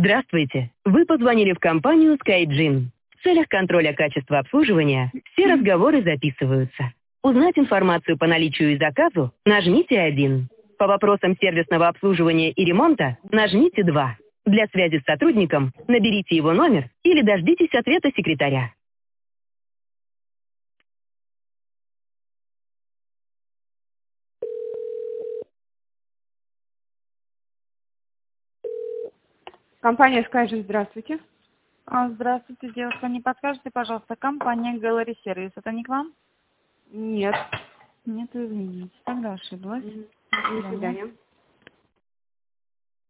Здравствуйте! Вы позвонили в компанию SkyGym. В целях контроля качества обслуживания все разговоры записываются. Узнать информацию по наличию и заказу нажмите 1. По вопросам сервисного обслуживания и ремонта нажмите 2. Для связи с сотрудником наберите его номер или дождитесь ответа секретаря. Компания SkyGym, здравствуйте. Здравствуйте, девушка. Не подскажете, пожалуйста, компания Gallery Service. Это не к вам? Нет. Нет, извините. Тогда ошиблась. До свидания.